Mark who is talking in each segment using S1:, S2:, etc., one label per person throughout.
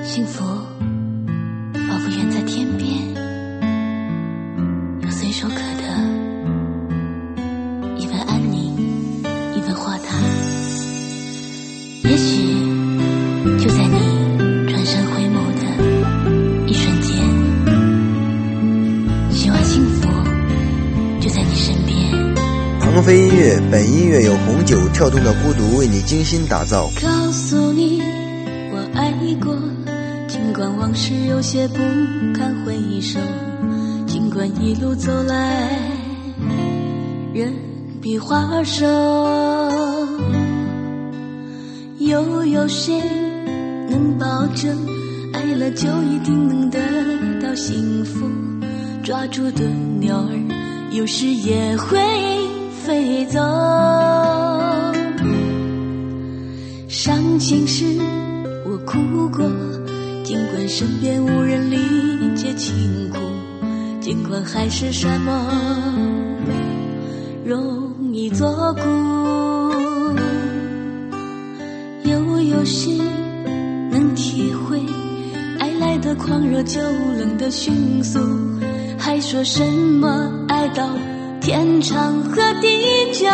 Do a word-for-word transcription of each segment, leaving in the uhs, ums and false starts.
S1: 幸福仿佛远在天边，有随手可得一份安宁，一份豁达。也许就在你转身回眸的一瞬间，希望幸福就在你身边。
S2: 唐飞音乐，本音乐由红酒跳动的孤独为你精心打造。
S1: 告诉你我爱过，尽管往事有些不堪回首，尽管一路走来人比花瘦，又有谁能保证爱了就一定能得到幸福？抓住的鸟儿有时也会飞走，伤心时我哭过，尽管身边无人理解情苦，尽管海誓山盟容易作古，又有谁能体会爱来的狂热，就冷的迅速，还说什么爱到天长和地久，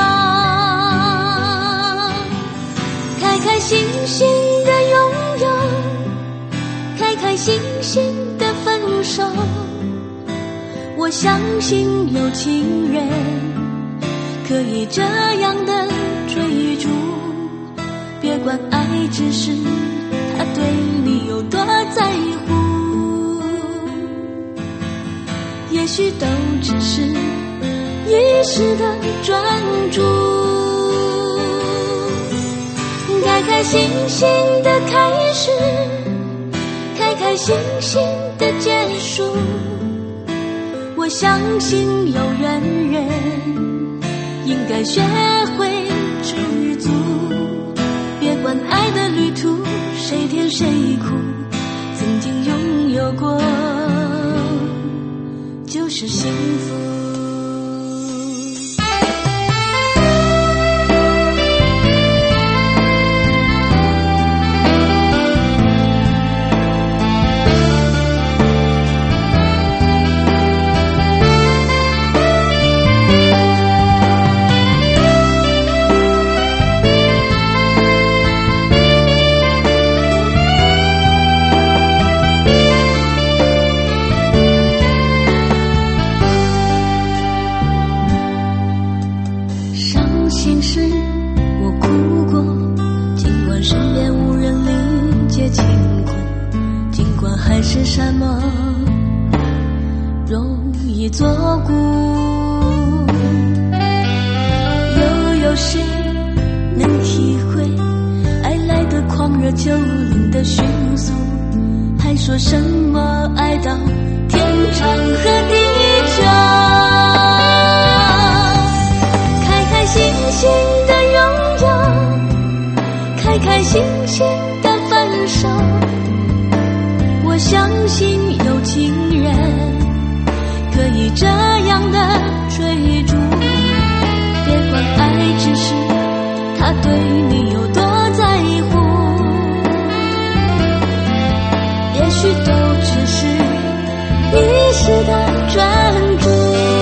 S1: 开开心心的拥有，开开心心的分手。我相信有情人可以这样的追逐，别管爱只是他对你有多在乎，也许都只是一时的专注，开开心心的开始，开开心心的结束。我相信有缘人应该学会知足，别管爱的旅途谁甜谁苦，曾经拥有过就是幸福。是山盟容易作古，又有谁能体会爱来的狂热，就冷的迅速，还说什么爱到天长和地久，开开心心的拥有，开开心心的分手。我相信有情人可以这样的追逐，别管爱只是他对你有多在乎，也许都只是一时的专注，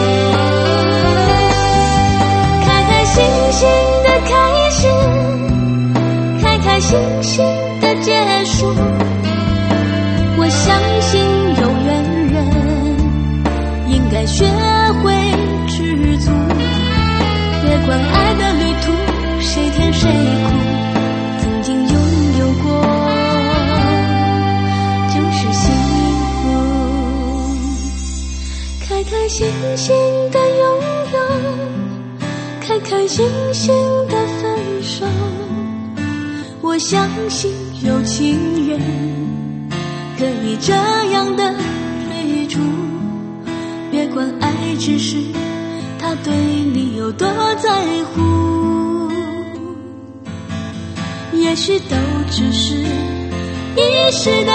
S1: 开开心心的开始，开开心心的结束。我相信有缘人应该学会知足，别管爱的旅途谁甜谁苦，曾经拥有过就是幸福，开开心心的拥有，开开心心的分手。我相信有情人可以这样的追逐，别管爱只是他对你有多在乎，也许都只是一时的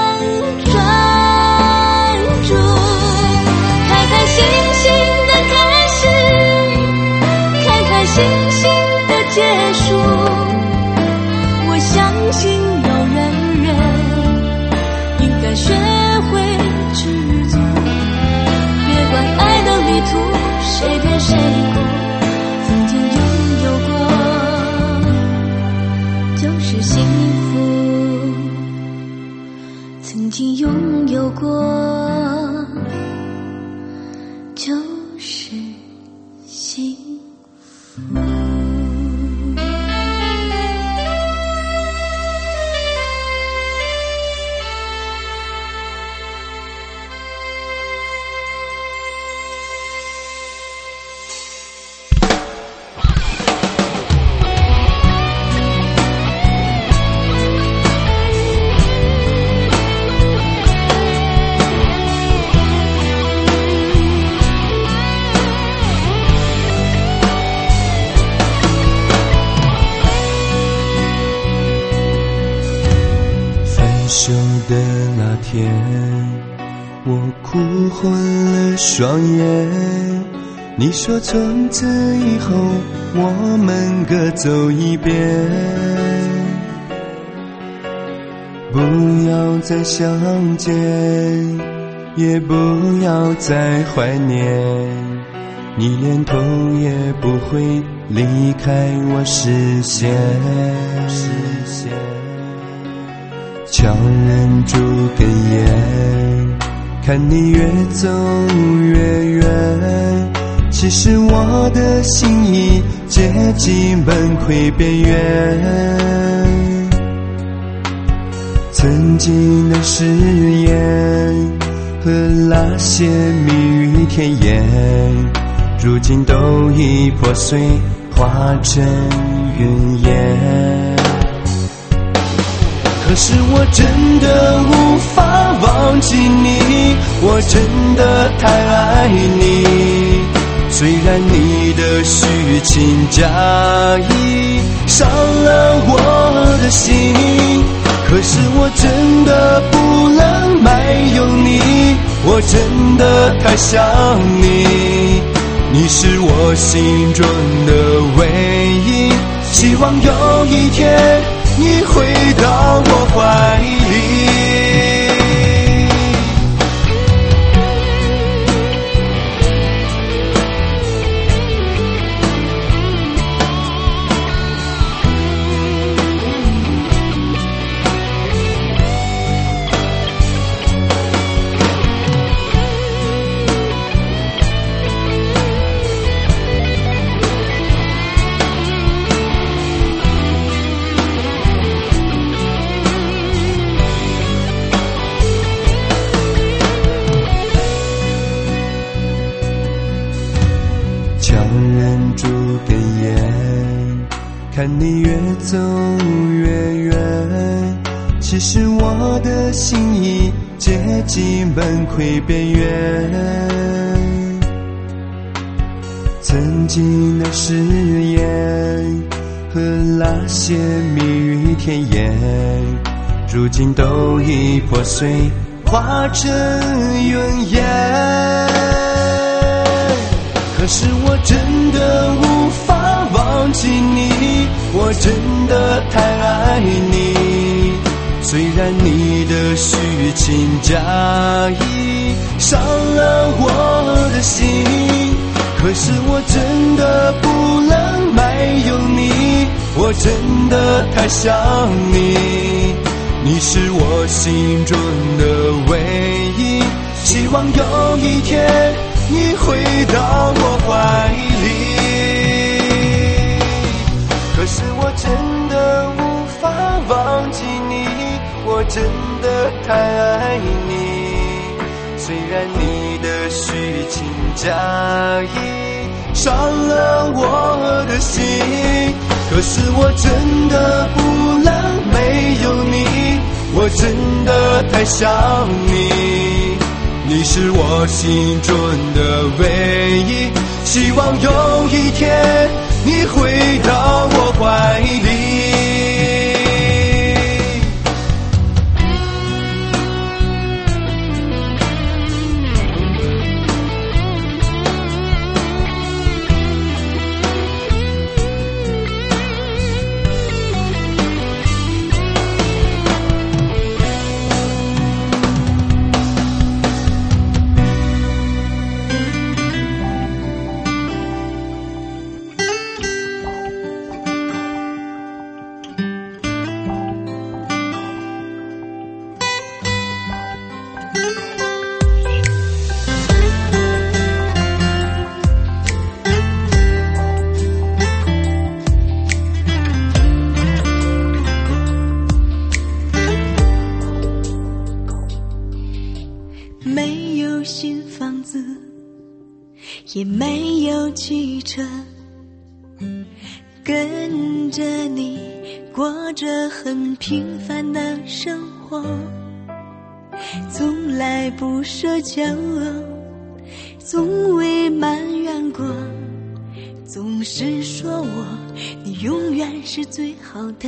S1: 专注，开开心心的开始，开开心心的结束。我相信有缘人就是幸福，曾经拥有过就是幸福。
S3: 分手的那天，我哭昏了双眼。你说从此以后我们各走一边，不要再相见，也不要再怀念，你连头也不会离开我视线。强忍住哽咽，看你越走越远，其实我的心已接近崩溃边缘。曾经的誓言和那些蜜语甜言，如今都已破碎，化成云烟。可是我真的无法忘记你，我真的太爱你。虽然你的虚情假意伤了我的心，可是我真的不能没有你，我真的太想你。你是我心中的唯一，希望有一天你回到我怀里。强忍住哽咽，看你越走越远，其实我的心已接近崩溃边缘。曾经的誓言和那些蜜语甜言，如今都已破碎，化成云烟。可是我真的无法忘记你，我真的太爱你。虽然你的虚情假意伤了我的心，可是我真的不能没有你，我真的太想你。你是我心中的唯一，希望有一天你回到我怀里。可是我真的无法忘记你，我真的太爱你。虽然你的虚情假意伤了我的心，可是我真的不能没有你，我真的太想你。你是我心中的唯一，希望有一天你回到我怀里。
S1: 也没有汽车，跟着你过着很平凡的生活，从来不奢求，从未埋怨过，总是说我你永远是最好的。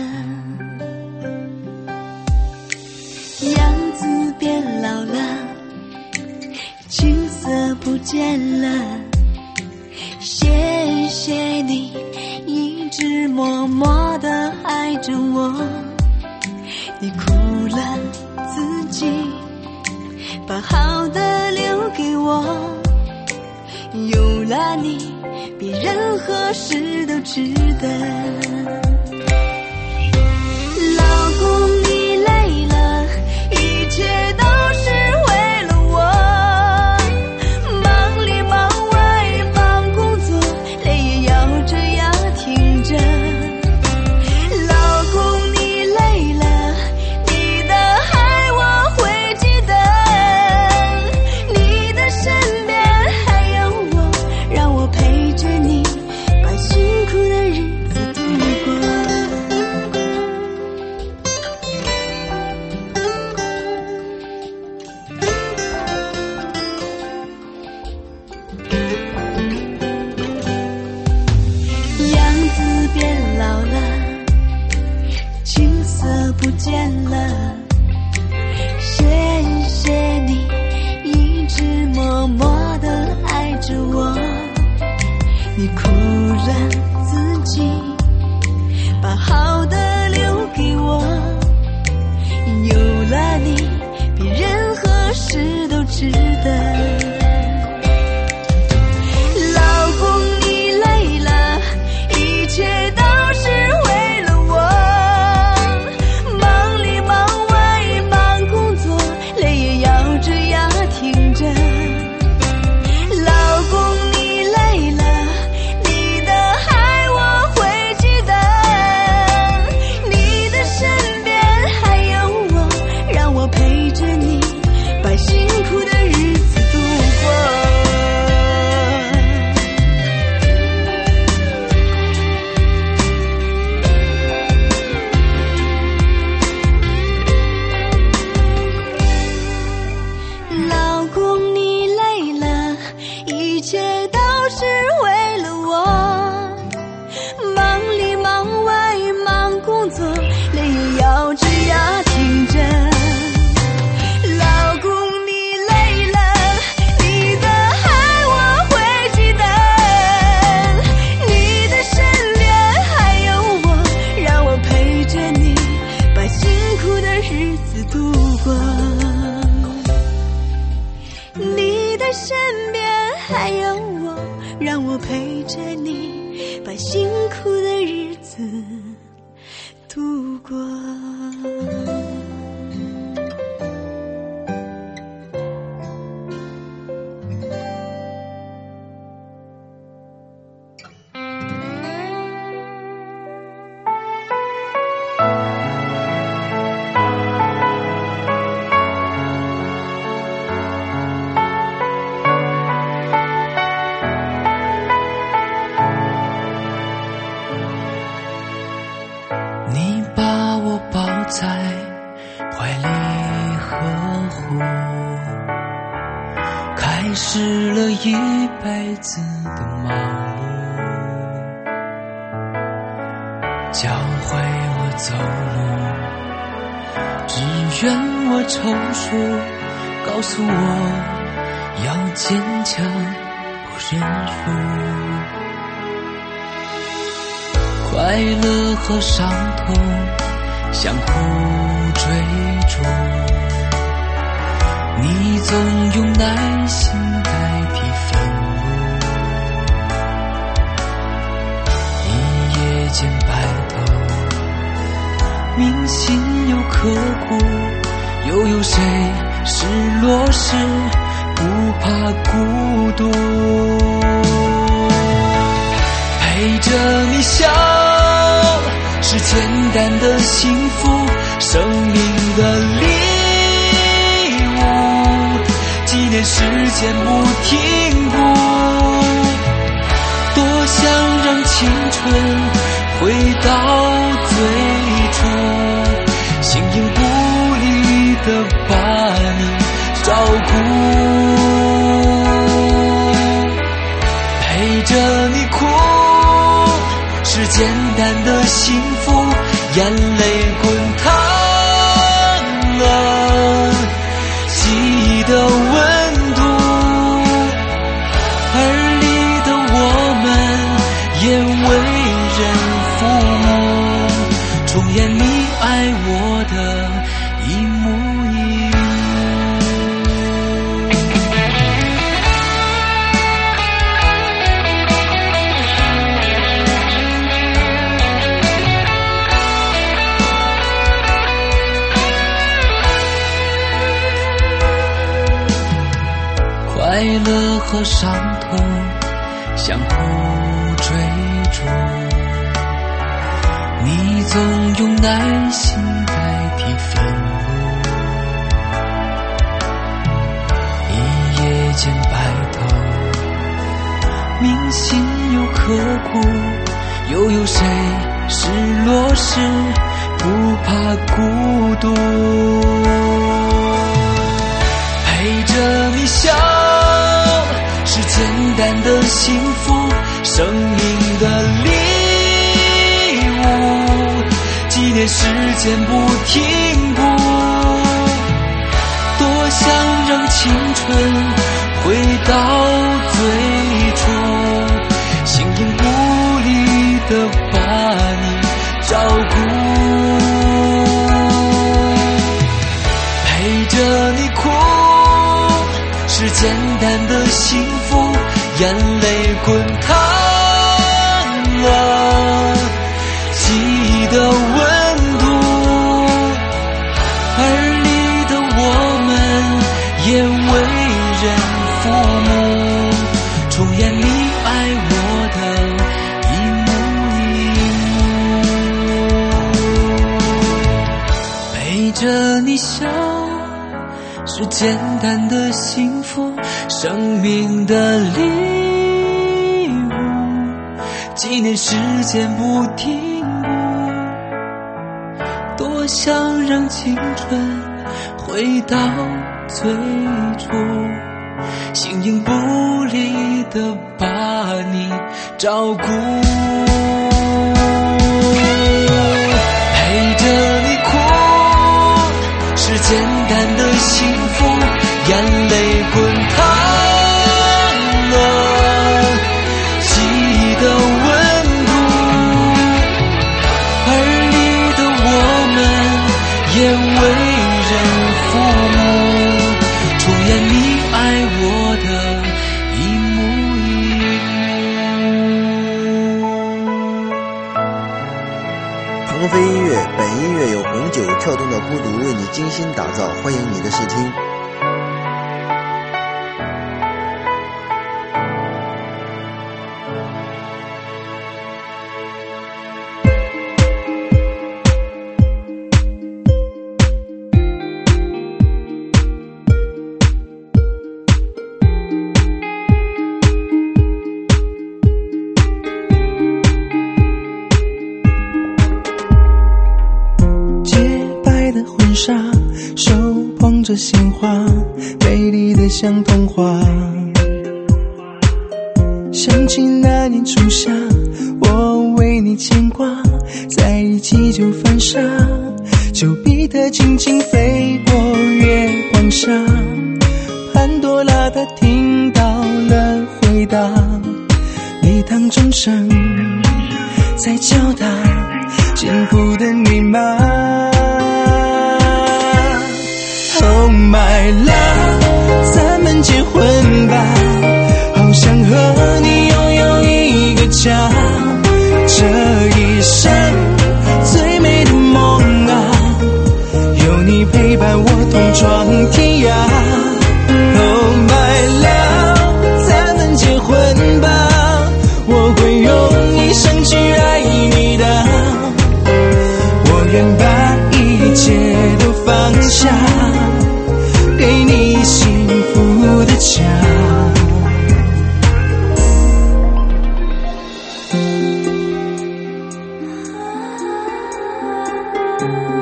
S1: 样子变老了，青涩不见了，谢谢你一直默默地爱着我。你哭了自己，把好的留给我，有了你比任何事都值得。老公你累了，一切都是为了我，忙里忙外忙工作，泪也要这样挺着。老公你累了，你的爱我会记得，你的身边还有我，让我陪着你把辛苦的日子度过。样子变老了，青涩不见了，谢谢你一直默默地爱着我。你哭了自己，把好的留给我，有了你比任何事都值得。老公你累了，一切都是为了我，忙里忙外忙工作，泪也要这样挺着。老公你累了，你的爱我会记得，你的身边还有我，让我陪着你把辛苦的日子度过。老公你累了，一切都是为了我，忙里忙外忙工作，泪也要这样挺着。老公你累了，你的爱我会记得，你的身边还有我，让我陪着你把辛苦的日子度过。你的身边还有我，让我陪着你把辛苦的日子度过。
S4: 你把我抱在怀里呵护，开始了一辈子的忙碌，教会我走路，只愿我成熟，告诉我要坚强不认输。快乐和伤痛相互追逐，你总用耐心代替愤怒，一夜间白头，铭心又刻骨，又有谁失落时不怕孤独？陪着你笑是简单的幸福，生命的礼物，纪念时间不停步。 青春回到最初，形影不离的把你照顾，陪着你哭是简单的幸福，眼泪滚烫了记忆的温度，而你的我们也为人父母，重演你爱我的一幕一幕。快乐和伤痛相互追逐，你总用耐心代替愤怒，一夜间白头，铭心又刻骨，又有谁失落时不怕孤独，陪着你笑是简单的幸福，生命的礼物，纪念时间不停步，多想让青春回到最初，形影不离的把你照顾，陪着你哭是简单的幸福，眼泪滚烫了记忆的温度，而你的我们也为人父母，重演你爱我的一幕一幕，陪着你笑是简单的幸福，生命的礼物，纪念时间不停步，多想让青春回到最初，形影不离的把你照顾，陪着你哭是简单的幸福，眼泪滚烫了记忆的温度，而你的我们也为人父母，重演你爱我的一幕一幕。
S2: 鹏飞音乐，本音乐由红酒跳动的孤独为你精心打造，欢迎你的试听。
S5: 手捧着鲜花，美丽的像童话。想起那年初夏，我为你牵挂，在一起就犯傻，丘比特轻轻飞过月光下，潘多拉她听到了回答，礼堂钟声在敲打幸福的密码。Oh my love， 咱们结婚吧，好想和你拥有一个家，这一生最美的梦啊，有你陪伴我同闯天涯。Oh my love， 咱们结婚吧，我会用一生去爱你的，我愿把一切都放下，给你幸福的家。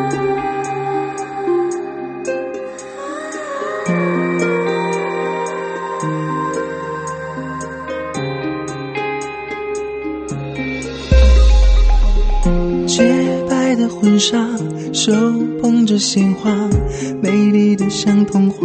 S5: 洁白的婚纱，手捧着鲜花，美丽的像童话。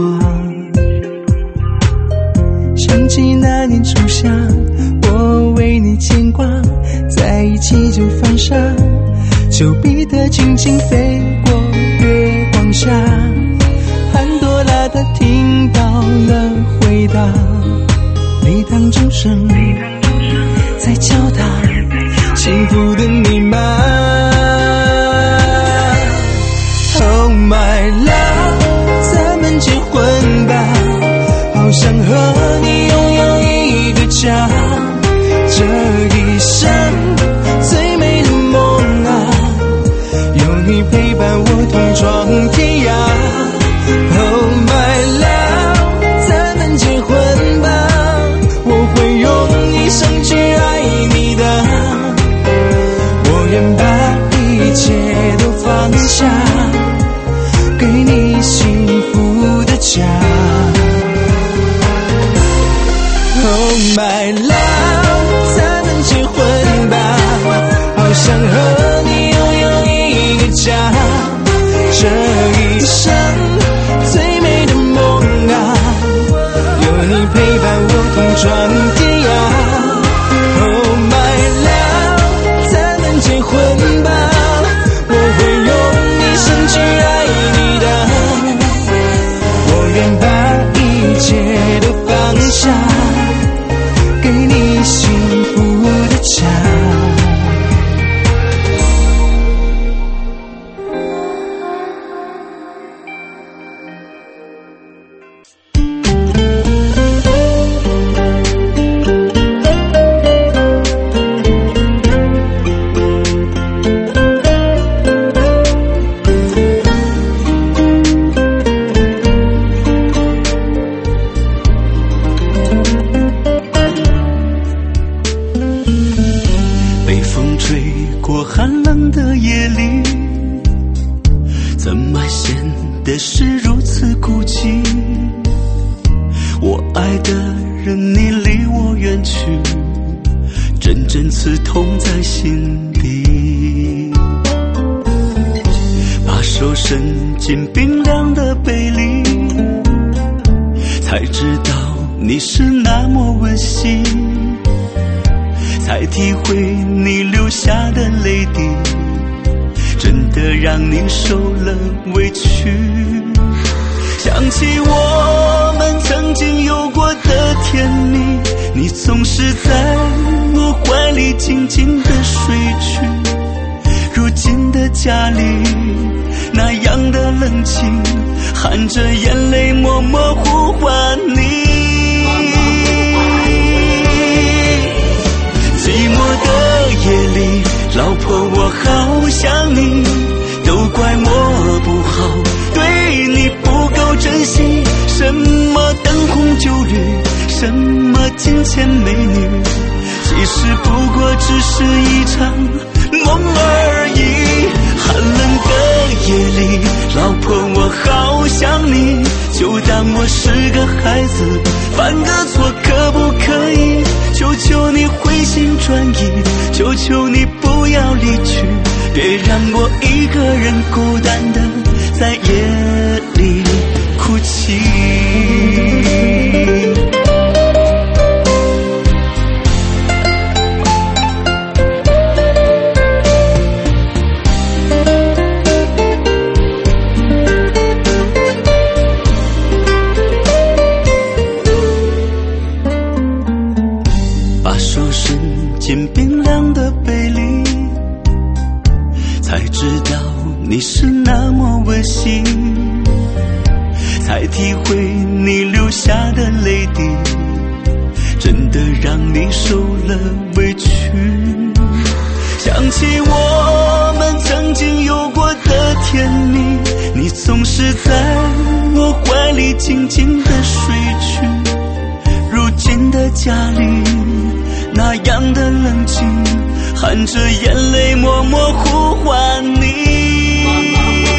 S5: 想起那年初夏，我为你牵挂，在一起就放下，丘比特轻轻飞过月光下，潘多拉她听到了回答，礼堂钟声在敲打幸福的密码。Oh my love， 咱们结婚吧，好想和你拥有一个家，这一生最美的梦啊，有你陪伴我同闯天涯。Oh my love， 咱们结婚吧，我会用一生去爱你的，我愿把一切都放下，给你幸福的家。Oh my love， 咱们结婚吧，好想和你拥有一个家，这一生最美的梦啊，有你陪伴我同闯天涯。Oh my love， 咱们结婚吧，我会用一生去爱你的，我愿把一切都放下，给你幸福的家。
S4: 家里那样的冷清，含着眼泪默默呼唤你。寂寞的夜里，老婆我好想你，都怪我不好，对你不够珍惜。什么灯红酒绿，什么金钱美女，其实不过只是一场梦而已。寒冷的夜里，老婆我好想你，就当我是个孩子，犯个错可不可以？求求你回心转意，求求你不要离去，别让我一个人孤单的在夜里哭泣。你是那么温馨，才体会你流下的泪滴，真的让你受了委屈。想起我们曾经有过的甜蜜，你总是在我怀里静静的睡去。如今的家里那样的冷清，含着眼泪默默呼唤你。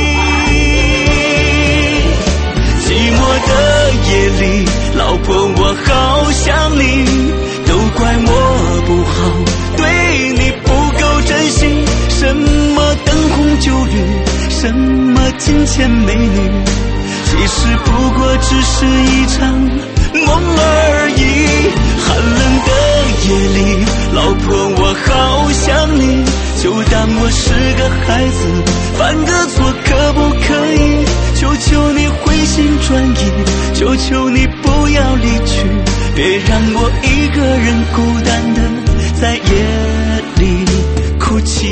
S5: 金钱美女，其实不过只是一场梦而已。寒冷的夜里，老婆我好想你，就当我是个孩子，犯个错可不可以？求求你回心转意，求求你不要离去，别让我一个人孤单的在夜里哭泣。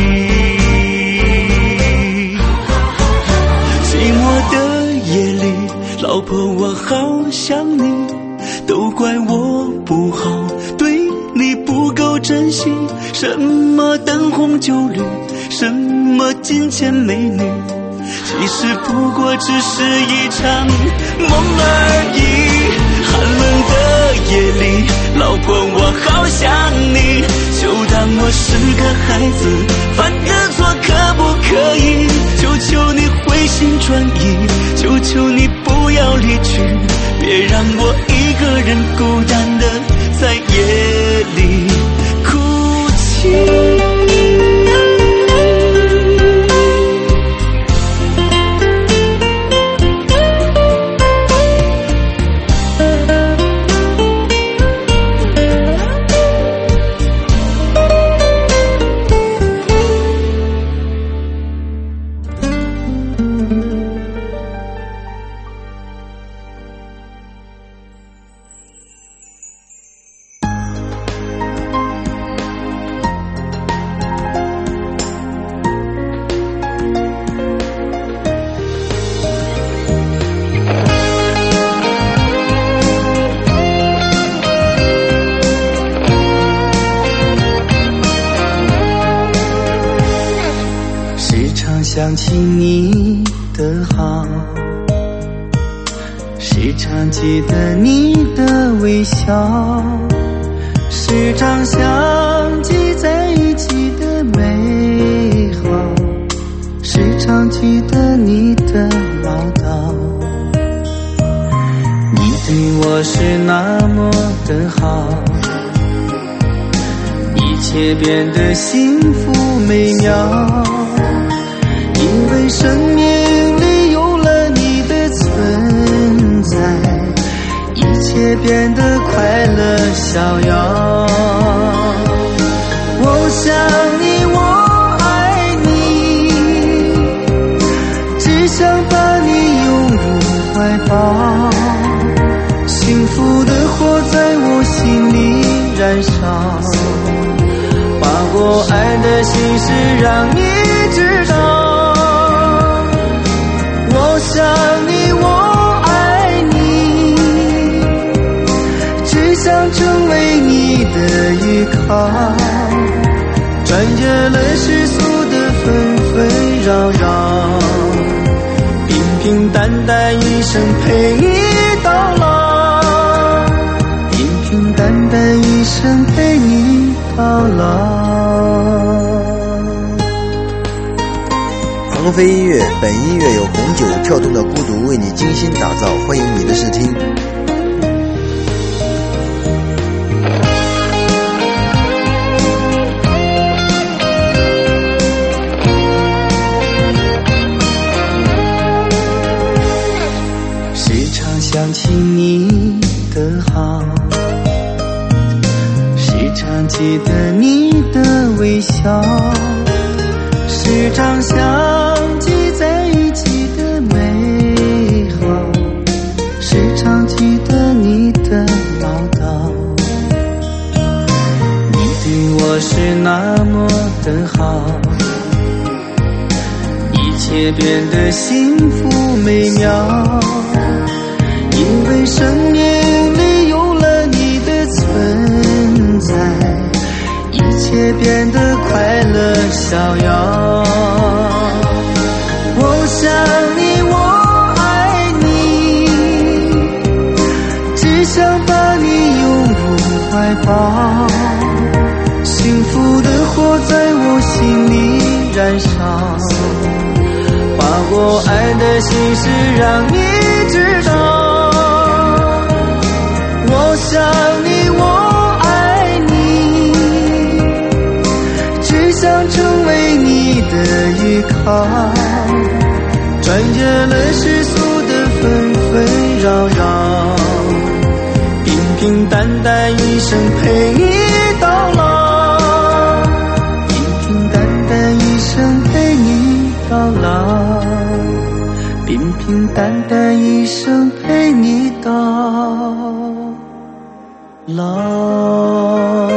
S5: 寂寞的夜里，老婆我好想你，都怪我不好，对你不够珍惜。什么灯红酒绿，什么金钱美女，其实不过只是一场梦而已。寒冷的夜里，老婆我好想你，就当我是个孩子，犯个错可不可以？求求你回心转意，求求你不要离去，别让我一个人孤单的在夜里哭泣。想起你的好，时常记得你的微笑，时常想起在一起的美好，时常记得你的唠叨。你对我是那么的好，一切变得幸福美妙，因为生命里有了你的存在，一切变得快乐逍遥。我想你，我爱你，只想把你拥入怀抱，幸福的火在我心里燃烧，把我爱的心事让你知道。我想你，我爱你，只想成为你的依靠，穿越了世俗的纷纷扰扰，平平淡淡一生陪你到老，平平淡淡一生陪你到老。
S2: 鹏飞音乐，本音乐由红酒跳动的孤独为你精心打造，欢迎你的试听。
S5: 时常想起你的好，时常记得你的微笑，时常想起在一起的美好，时常记得你的唠叨。你对我是那么的好，一切变得幸福美妙，因为生命里有了你的存在，一切变得快乐逍遥。我想你，我爱你，只想把你拥入怀抱，幸福的火在我心里燃烧，把我爱的心事让你知道。我想你，我爱你，只想成为你的依靠， 看见了世俗的纷纷扰扰，平平淡淡一生陪你到老，平平淡淡一生陪你到老，平平淡淡一生陪你到老。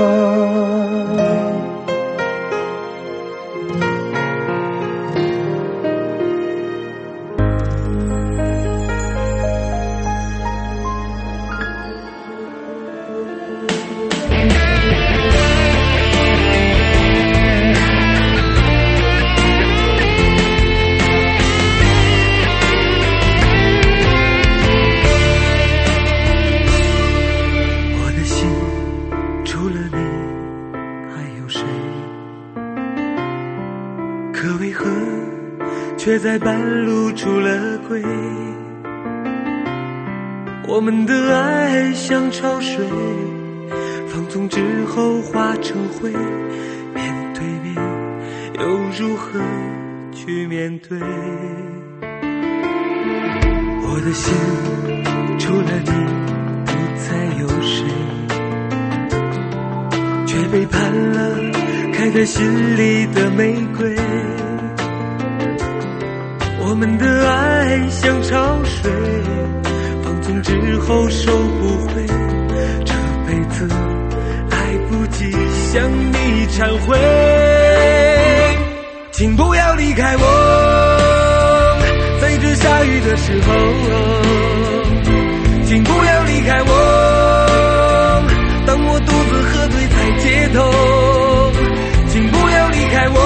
S4: 却在半路出了轨，我们的爱像潮水，放纵之后化成灰，面对面又如何去面对？我的心除了你不再有谁，却背叛了开在心里的玫瑰。我们的爱像潮水，放纵之后收不回，这辈子来不及向你忏悔。请不要离开我，在这下雨的时候，请不要离开我，当我独自喝醉在街头，请不要离开我，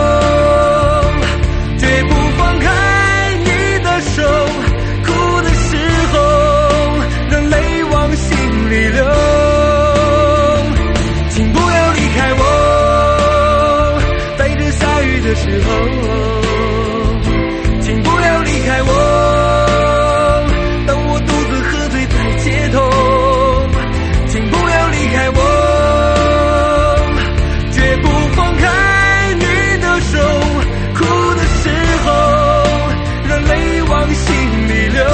S4: 绝不放开手，哭的时候让泪往心里流，请不要离开我，在这下雨的时候，请不要离开我，当我独自喝醉在街头，请不要离开我，绝不放开你的手，哭的时候让泪往心里流。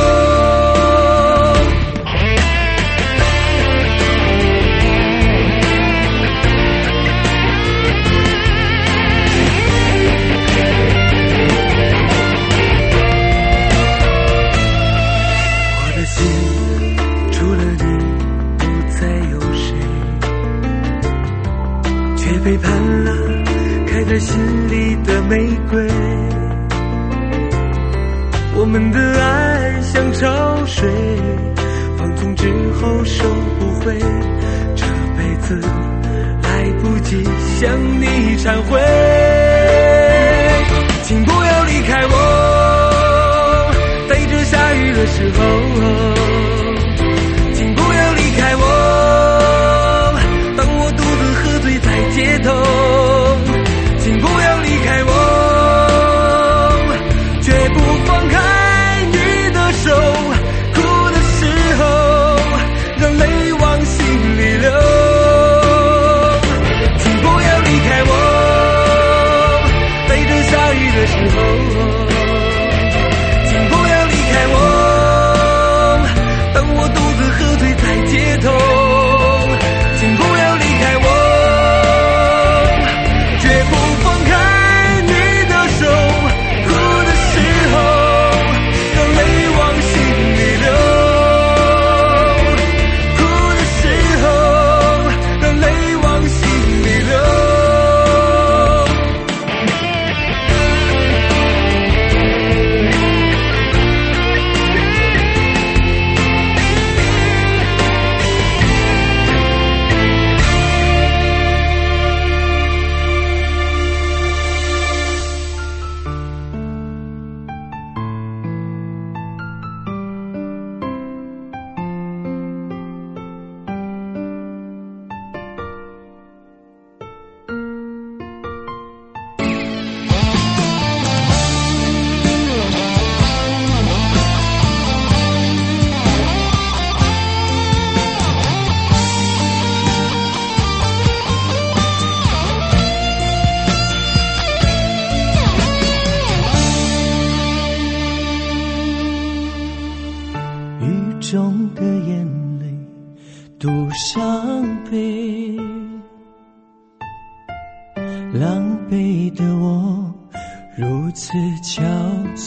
S4: 我的心除了你不再有谁，却背叛了开在心里的玫瑰。我们的爱像潮水，放纵之后收不回，这辈子来不及向你忏悔。请不要离开我，在这下雨的时候，请不要离开我，当我独自喝醉在街头，请不要离开我，绝不放开你的手，哭的时候让泪往心里流，请不要离开我，在这下雨的时候，
S5: 中的眼泪独伤悲，狼狈的我如此憔悴。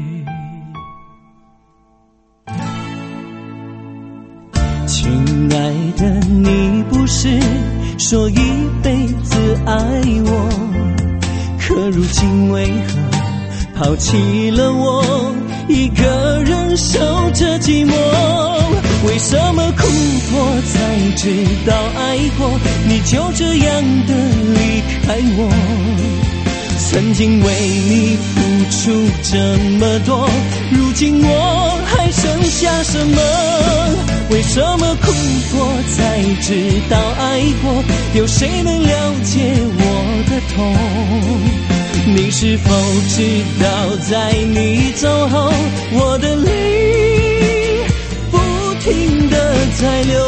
S5: 亲爱的，你不是说一辈子爱我，可如今为何抛弃了我，一个人守着寂寞？为什么哭过才知道爱过，你就这样的离开我？曾经为你付出这么多，如今我还剩下什么？为什么哭过才知道爱过，有谁能了解我的痛？你是否知道在你走后，我的泪不停地在流？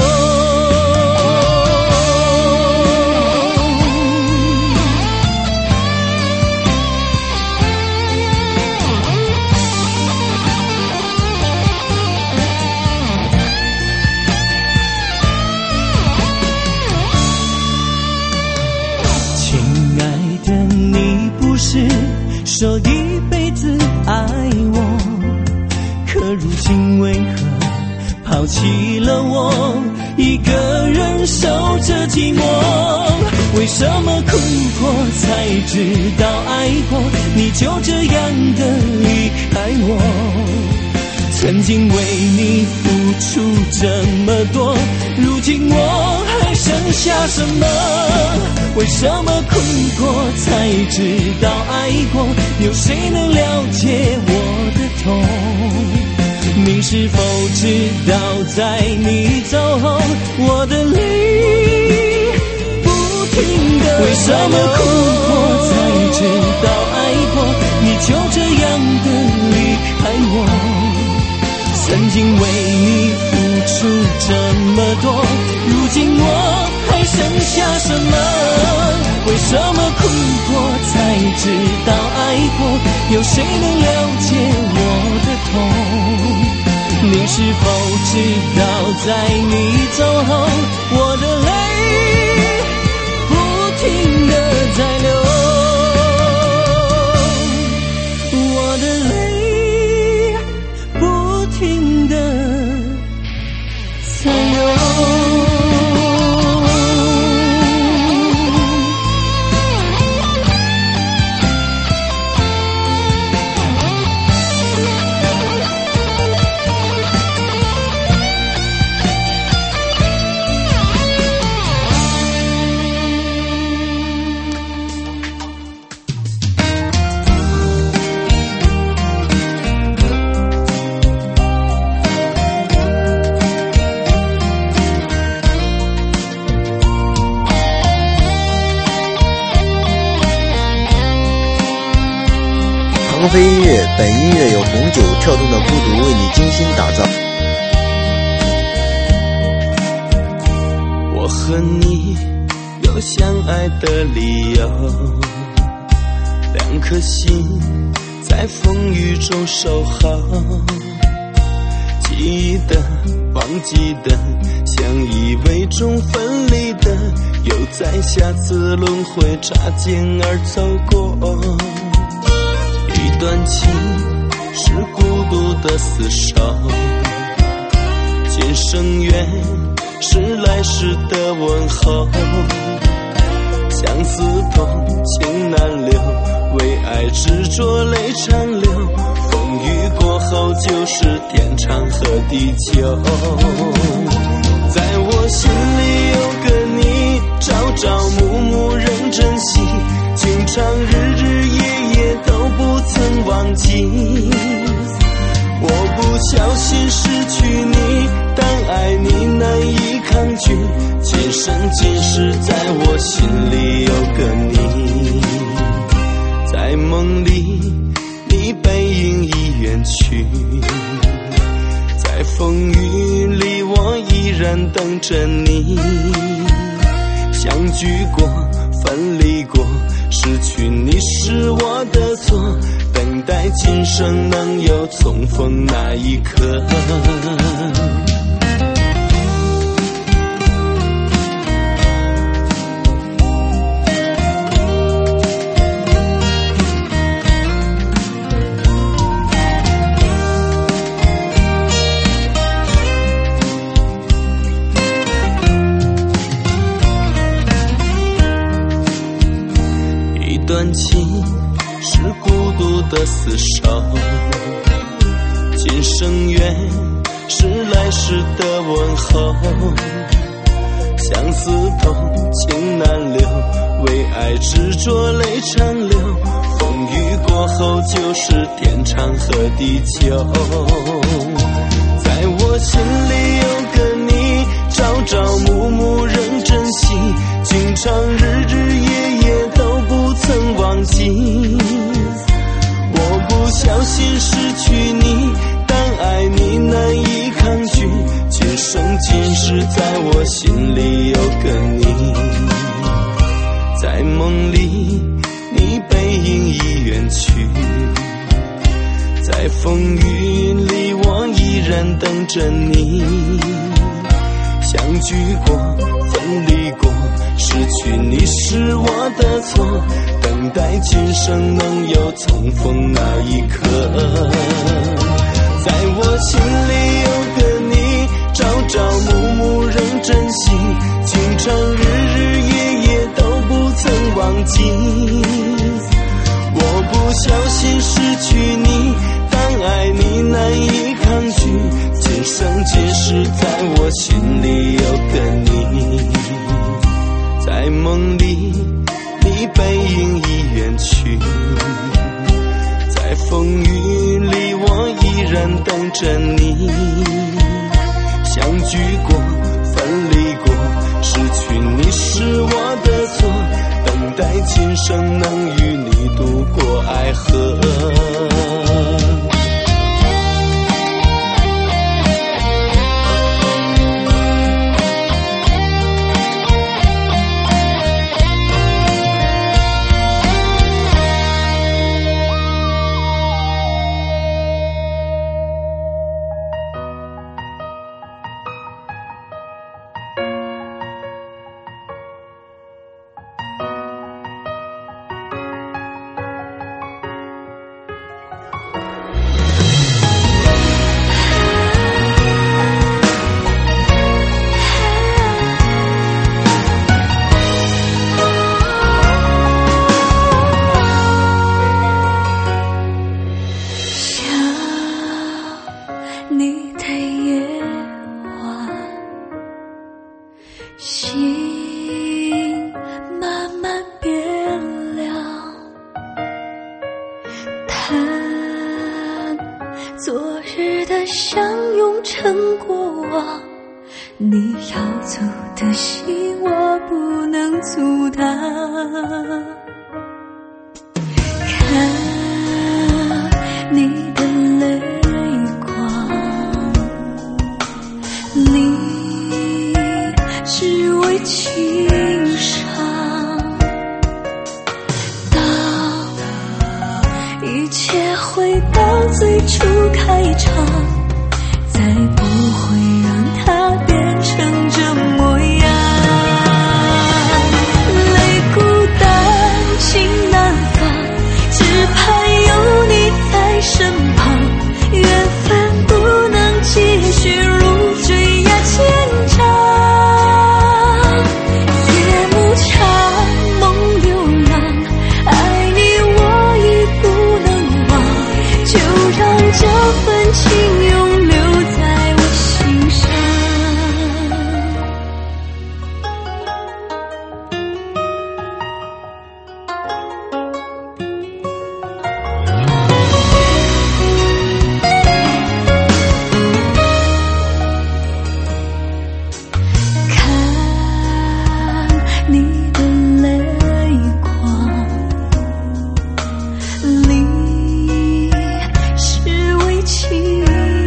S5: 说一辈子爱我，可如今为何抛弃了我，一个人守着寂寞？为什么哭过才知道爱过，你就这样的离开我？曾经为你付出这么多，如今我还剩下什么？为什么哭过才知道爱过，有谁能了解我的痛？你是否知道在你走后，我的泪不停地为什么哭过才知道爱过，你就这样的离开我？曾经为你付出这么多，如今我还剩下什么？为什么哭过才知道爱过，有谁能了解我的痛？你是否知道在你走后，我的泪不停地在流，我的泪不停地在流。
S2: 鹏飞音乐，本音乐由红酒跳动的孤独为你精心打造。
S3: 我和你有相爱的理由，两颗心在风雨中守候，记忆的忘记的，相依为中分离的，又在下次轮回擦肩而走过。一段情是孤独的厮守，今生缘是来世的问候，相思痛情难留，为爱执着泪长流，风雨过后就是天长和地久。在我心里有个你，朝朝暮暮仍珍惜，经常日日夜夜都不曾忘记。我不小心失去你，但爱你难以抗拒，今生今世在我心里有个你。在梦里你背影已远去，在风雨里我依然等着你。相聚过分离过，失去你是我的错，等
S5: 待今生能有重逢那一刻。一段情是孤独的厮守，今生缘是来世的问候。相思痛，情难留，为爱执着泪长流。风雨过后就是天长和地久。在我心里有个你，朝朝暮暮仍珍惜，经常日日夜夜都不曾忘记。我不小心失去你，但爱你难以抗拒，今生今世在我心里有个你。在梦里你背影已远去，在风雨里我依然等着你。相聚过，分离过，失去你是我的错，等待今生能有重逢那一刻。在我心里有个你，朝朝暮暮仍珍惜，经常日日夜夜都不曾忘记。我不小心失去你，但爱你难以抗拒，今生今世在我心里有个你。在梦里你背影已远去，在风雨里我依然等着你。相聚过，分离过，失去你是我的错，等待今生能与你度过爱河。
S1: 昨日的相拥成过往，你要走的心我不能阻挡。看你的泪光，你只为情伤。当一切回到最初开场，再不会让它变成这模样。泪孤单情难放，只盼有你在身旁。缘分不能继续，如坠崖千丈。夜幕长，梦流浪，爱你我已不能忘，就让这份情永留在我心上。看你的泪光，你是为情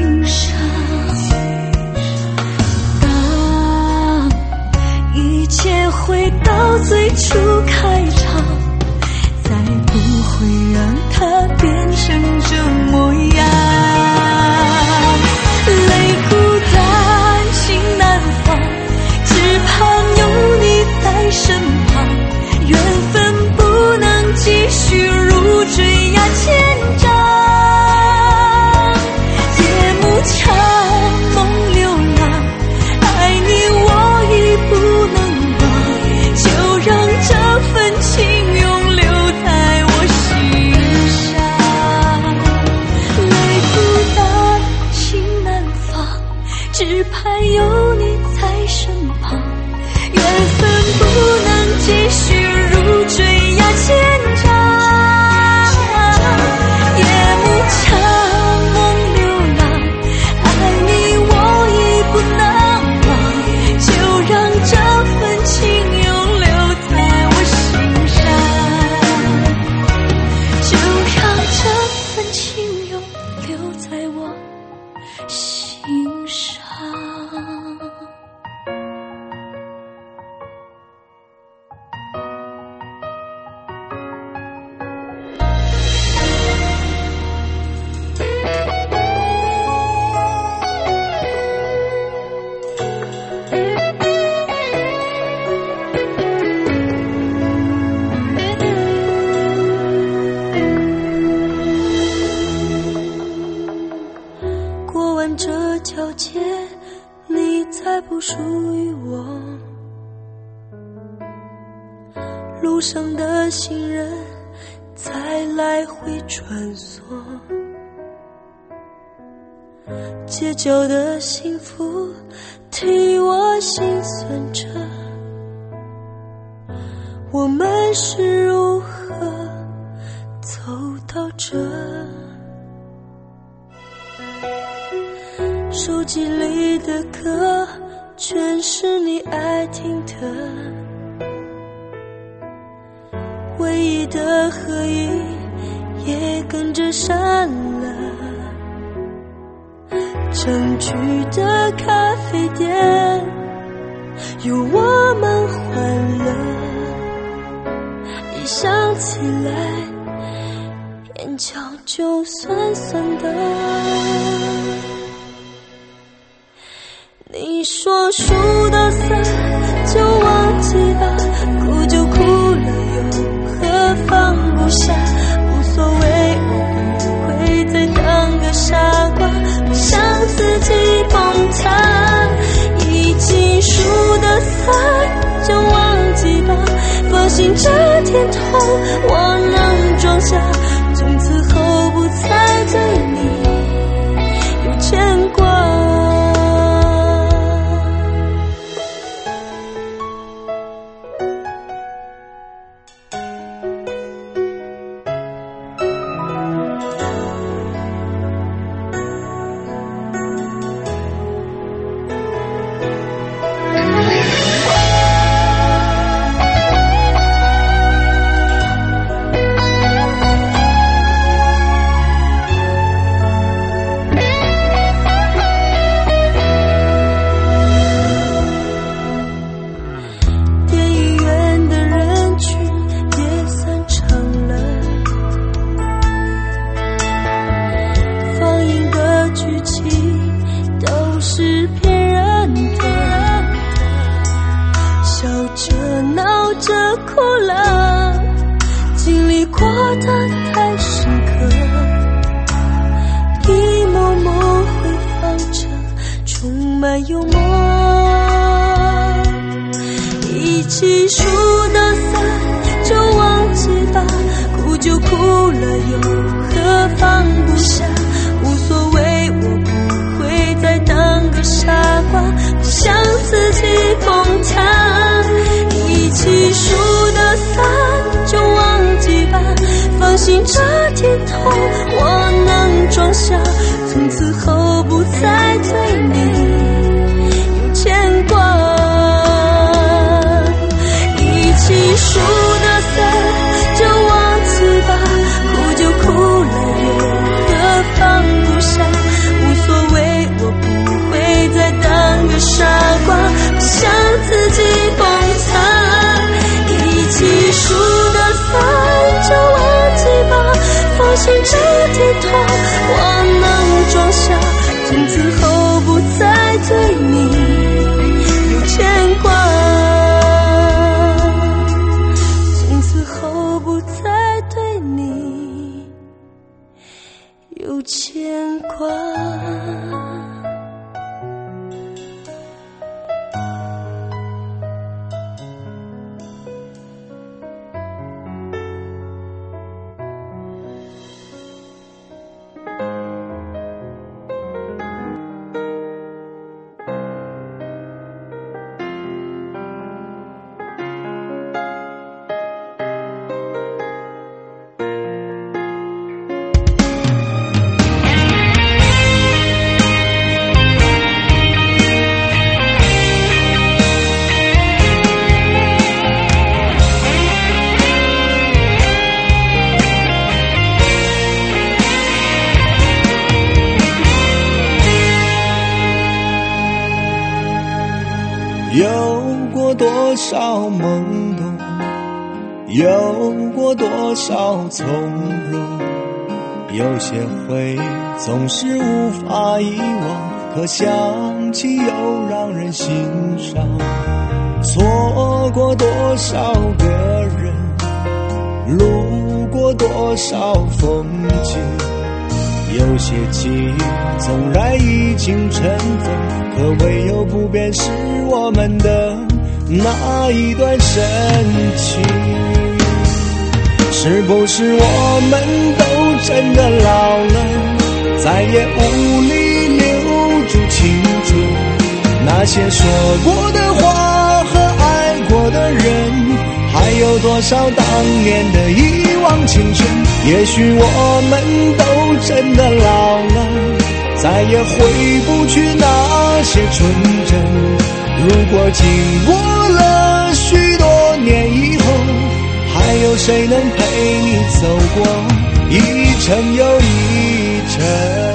S1: 盼有你在身旁，缘分不能继续如坠崖牵肠，夜幕长梦流浪，爱你我已不能忘，就让这份情永留在我心上，就让这份情永留在我心上。过完这条街，你再不属于我，路上的行人在来回穿梭，街角的幸福替我心酸着，我们是如何走到这？手机里的歌全是你爱听的，唯一的合影也跟着删了，整区的咖啡店有我们欢乐，一想起来眼角就酸酸的。你说输到散就忘记吧，哭就哭了又何放不下，无所谓我不会再当个傻瓜，不想自己崩塌，已经输的散就忘记吧，放心这天痛我能装下，从此后不再对你有牵挂。幽默，一起输的散就忘记吧，哭就哭了又何放不下，无所谓我不会再当个傻瓜，不想自己崩塌，一起输的散就忘记吧，放心这天痛我能装下，从此后不再对你牵挂，一起输的散就忘记吧，哭就哭了又何放不下，无所谓我不会再当个傻瓜，不想自己崩塌，一起输的散就忘记吧，放心这天痛我能装下，从此后不再对你牵挂，从此后不再对你有牵挂。
S5: 少懵懂，有过多少从容，有些回忆总是无法遗忘，可想起又让人心伤。错过多少个人，路过多少风景，有些记忆纵然已经尘封，可唯有不变是我们的那一段深情。是不是我们都真的老了，再也无力留住青春？那些说过的话和爱过的人，还有多少当年的一往情深？也许我们都真的老了，再也回不去那些纯真。如果经过了许多年以后，还有谁能陪你走过一程又一程？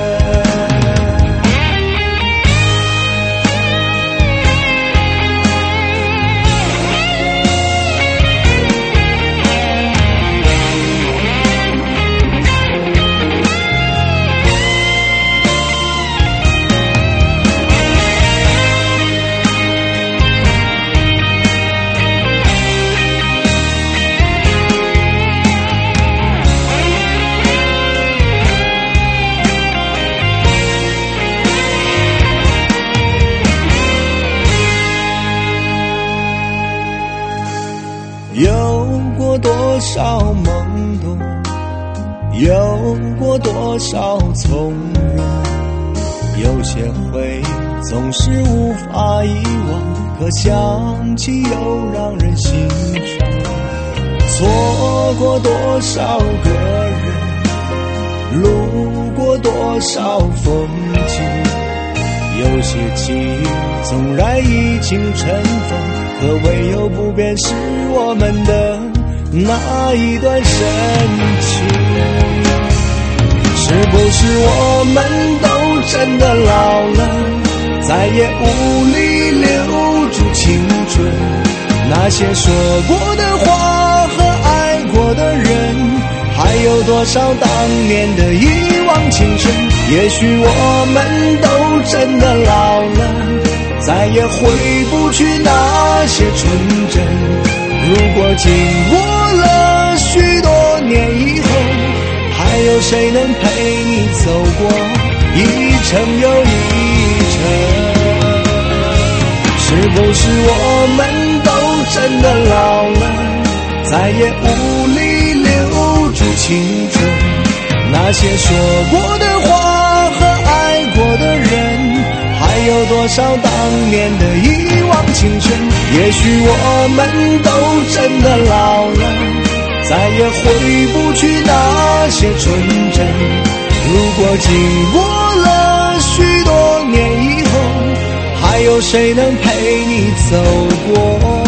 S5: 有过多少懵懂，有过多少从容，有些回忆总是无法遗忘，可想起又让人心伤。错过多少个人，路过多少风景，有些记忆纵然已经尘封，可唯有不变是我们的那一段深情。是不是我们都真的老了，再也无力留住青春？那些说过的话和爱过的人，还有多少当年的一往情深？也许我们都真的老了，再也回不去那些纯真。如果经过了许多年以后，还有谁能陪你走过一程又一程？是不是我们都真的老了，再也无力留住青春？那些说过的话和爱过的人，还有多少当年的一往情深？也许我们都真的老了，再也回不去那些纯真。如果经过了许多年以后，还有谁能陪你走过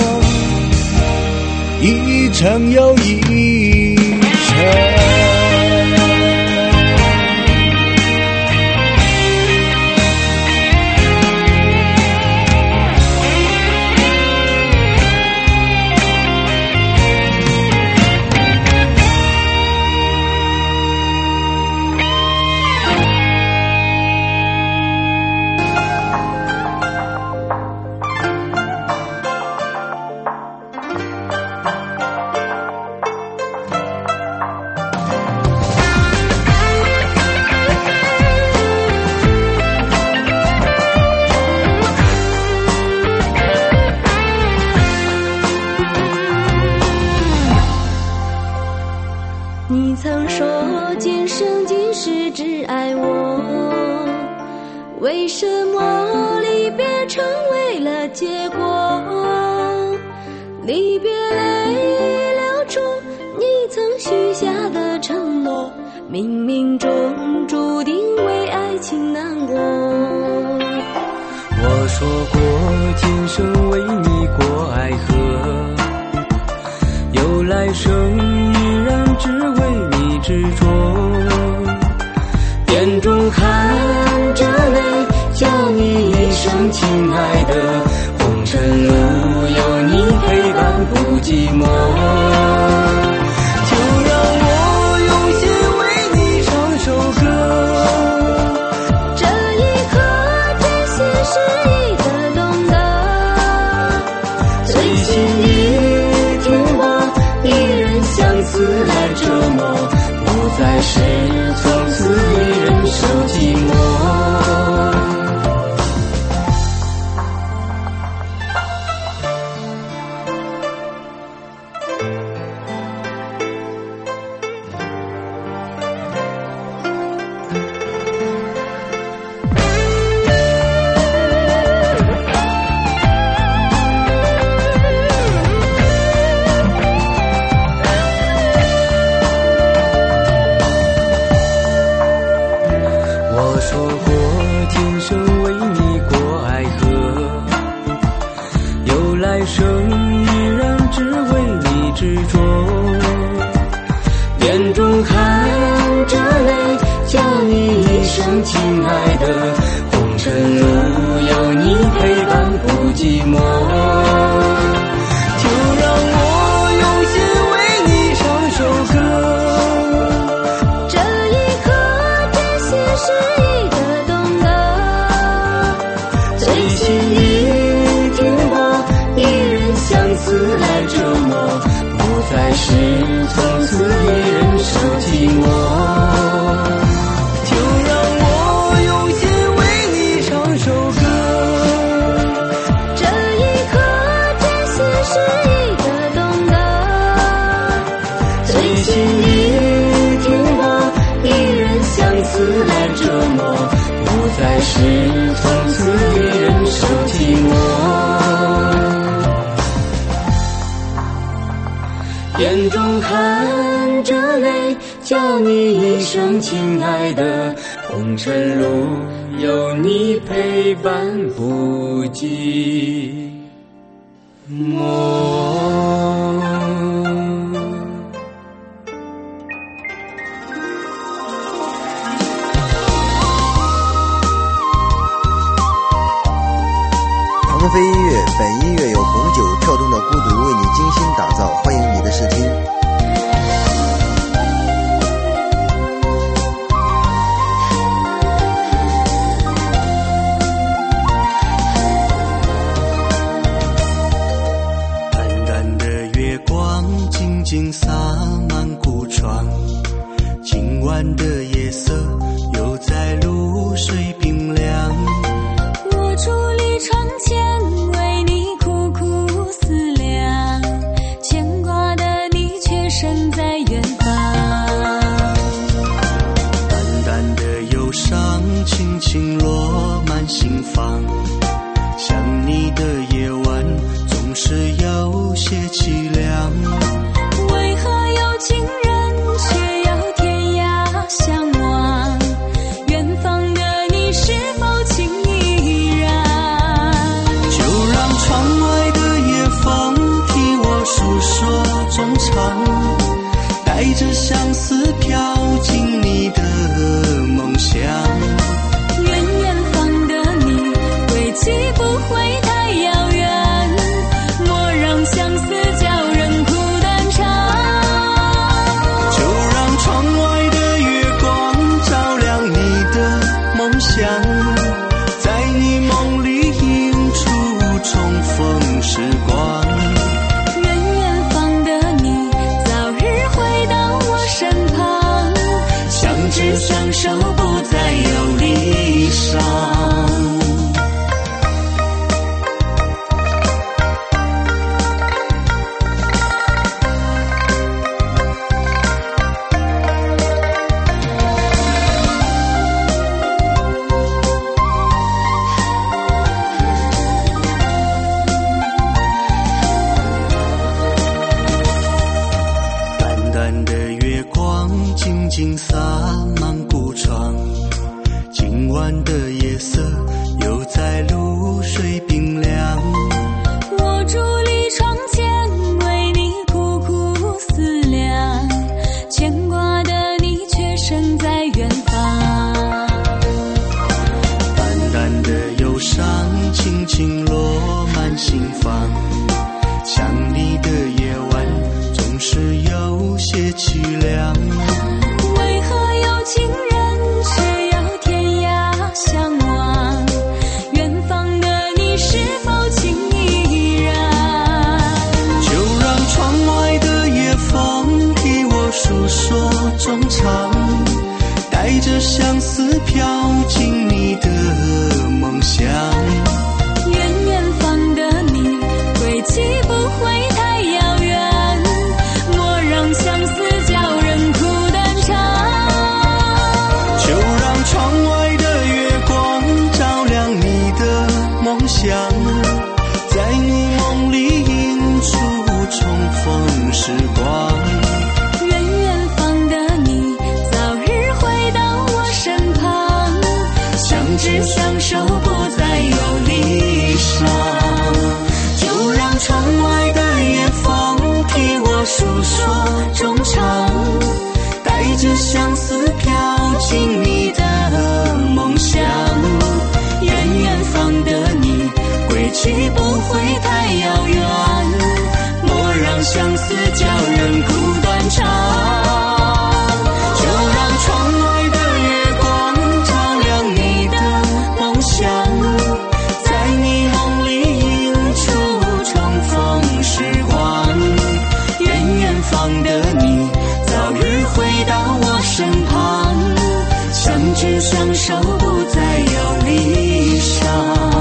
S5: 一程又一程？
S1: 你曾说今生今世只爱我，为什么离别成为了结果？离别泪流出你曾许下的承诺，冥冥中注定为爱情难过。
S4: 我说过今生为你过爱河，有来生依然只为你执着，眼中含着泪叫你一声亲爱的，红尘路有你陪过，今生为你过爱河，有来生依然只为你执着，眼中含着泪，叫你一声亲爱的，红尘路有你陪伴不寂寞，就让我用心为你唱首歌，
S1: 这一刻真心实意的懂得，
S4: 最心意听我一人相思来折磨，不再是从此一人受寂寞，就让我用心为你唱首歌，
S1: 这一刻真心实意的懂得，
S4: 最心意听我一人相思来折磨，不再是从此一人受寂寞，眼中含着泪，叫你一声亲爱的，红尘路有你陪伴不寂寞。
S2: 鹏飞音乐，本音乐由红酒跳动的孤独为你精心打造，欢迎你的试听。
S5: 淡淡的月光静静洒满古窗，今晚的夜色又在露水冰凉，
S1: 我伫立窗前为你苦苦思量，牵挂的你却身在远方，
S5: 淡淡的忧伤轻轻落满心房，想你的夜晚总是有些凄凉，
S1: 为何有情人却要天涯相望，远方的你是否情依然，
S5: 就让窗外的夜风替我诉说衷肠，带着相思飘进你的梦乡，
S1: 远远方的你归期不会太遥远，莫让相思叫人苦断肠，
S5: 就让窗外的月光照亮你的梦想，在你梦里映出重逢时光，
S1: 远远方的你早日回到我身旁，
S5: 相知相守不再有离伤。淡淡的月光静静洒满古窗，今晚的夜色又在露水冰凉，
S1: 我伫立窗前为你苦苦思量，牵挂的你却身在远方，
S5: 淡淡的忧伤轻轻落满心房，想你的夜晚总是有些凄凉，
S1: 为何有情人却要天涯相望，远方的你是否情依然，
S5: 就让窗外的夜风替我诉说衷肠，带着相思飘进你的梦乡，
S1: 远远方的你相知相守不再有离殇，就让窗外的夜风替我诉说衷肠，带着相思飘进你的梦乡。远远方的你，归去不会太遥远，莫让相思叫人苦断肠。就让窗外的月光照亮你的梦想，在霓虹里映出重逢时光。远远方的你，早日回到我身旁，相知相守不再有离殇。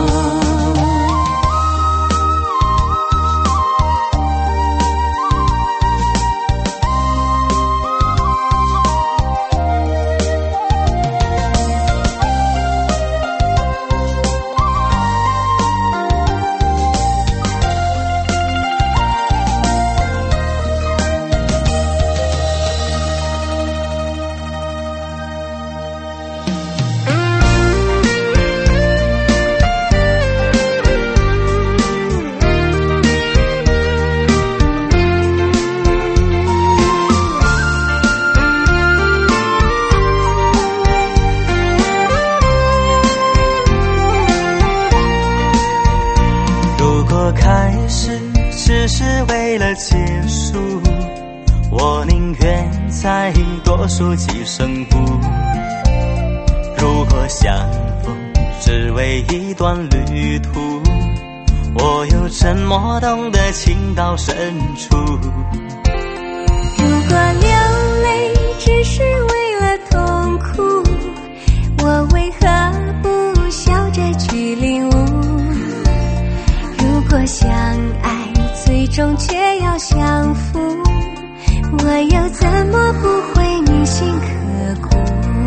S1: 只是为了结束，我宁愿再多说几声不。如果相逢只为一段旅途，我又怎么懂得情到深处。
S6: 如果流泪只是为了痛苦，我为何不笑着去领悟。如果相爱最终却要相负，我又怎么不会铭心刻骨。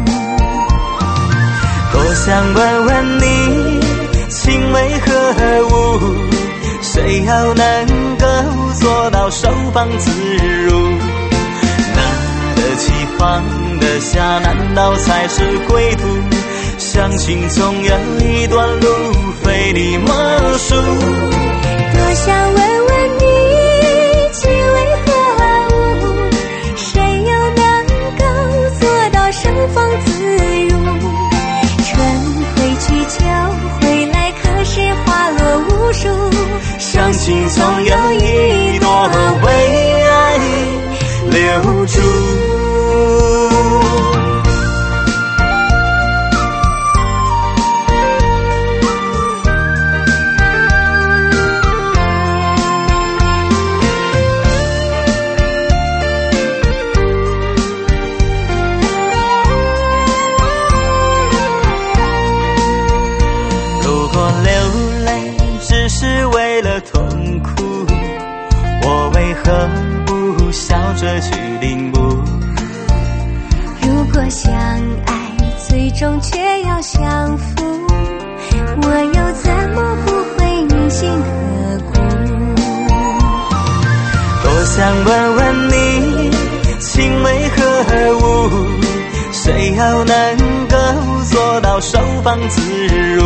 S3: 多想问问你，情为何物？谁又能够做到收放自如？拿得起放得下，难道才是归途？相信总有一段路非你莫属。
S6: 多想问问你，情为何物？谁又能够做到收放自如？春回去秋回来，可是花落无数。
S3: 相信总有一朵为爱留住。是为了痛苦，我为何不笑着去领悟？
S6: 如果相爱最终却要相负，我又怎么不会铭心刻骨？
S3: 多想问问你，情为何物？谁又能够做到收放自如？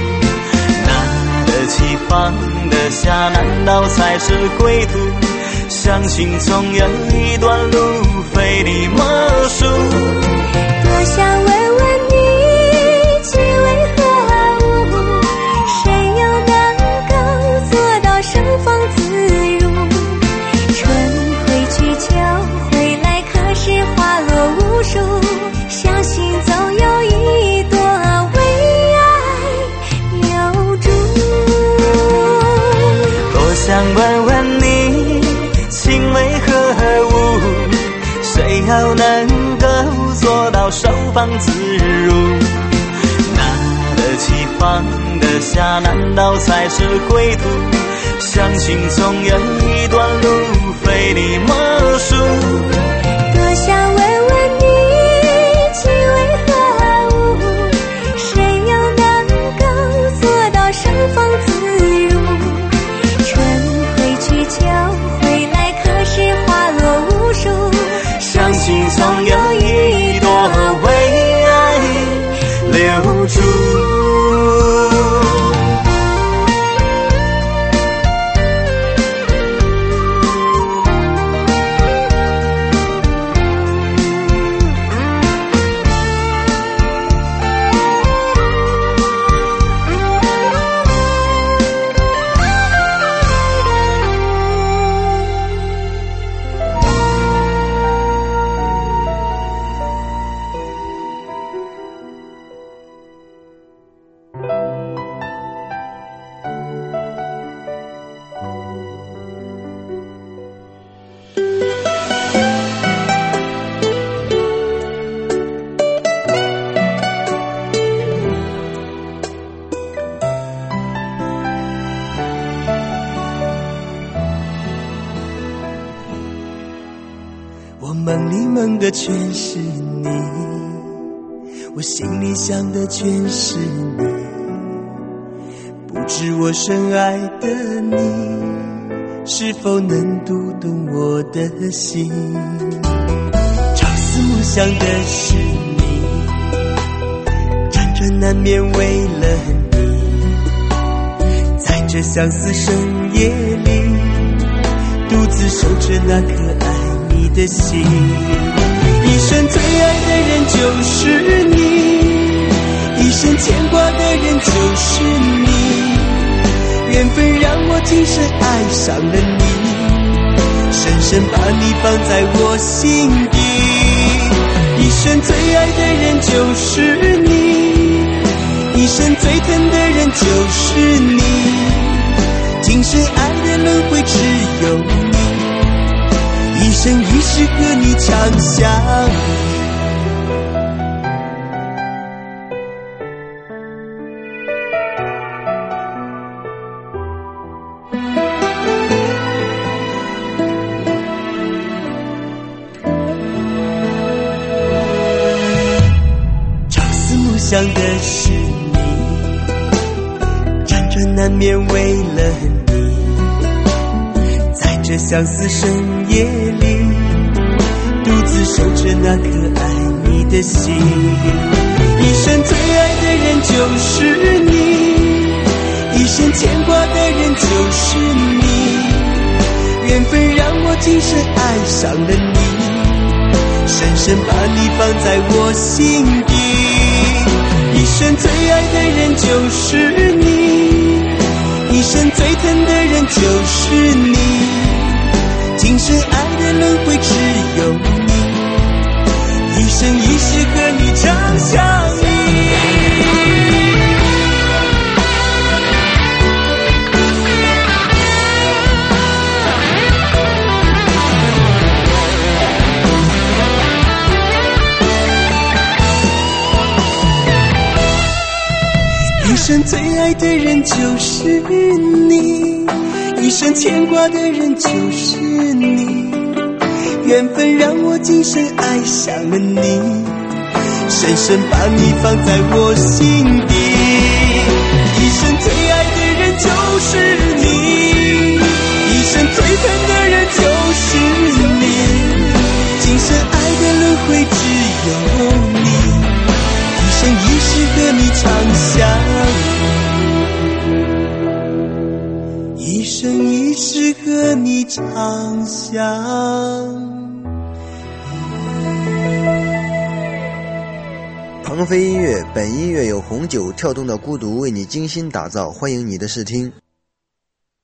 S3: 得起放得下，难道才是归途？相信总有一段路非你莫属。
S6: 多想问问你，情为何物？谁又能够做到收放自如？春回去秋回来，可是花落无数。相信总有一朵为爱留住。
S3: 想问问你，情为何物？谁又能够做到收放自如？拿得起放得下，难道才是归途？相信总有一段路非你莫属。
S6: 多想问问你，情为何物？谁又能够做到收放自如？秋回来，可是花落无数。
S3: 相信总有一朵为爱留住。
S5: 梦的全是你，我心里想的全是你，不知我深爱的你是否能读懂我的心。朝思暮想的是你，辗转难眠为了你，在这相思深夜里独自守着那颗爱你的心。一生最爱的人就是你，一生牵挂的人就是你，缘分让我今生爱上了你，深深把你放在我心底。一生最爱的人就是你，一生最疼的人就是你，今生爱的轮回只有你，一生一世和你长相依。想的是你，辗转难眠为了你，在这相思深夜里独自守着那颗爱你的心。一生最爱的人就是你，一生牵挂的人就是你，缘分让我今生爱上了你，深深把你放在我心底。一生最爱的人就是你，一生最疼的人就是你，今生爱的轮回只有你，一生一世和你长相依。一生最爱的人就是你，一生牵挂的人就是你，缘分让我今生爱上了你，深深把你放在我心底。一生最爱的人就是你，一生最疼的人就是你，今生爱的轮回只有你，一生一世和你长相依，一生一世和你长相
S2: 鹏飞音乐，本音乐由红酒跳动的孤独为你精心打造，欢迎你的试听。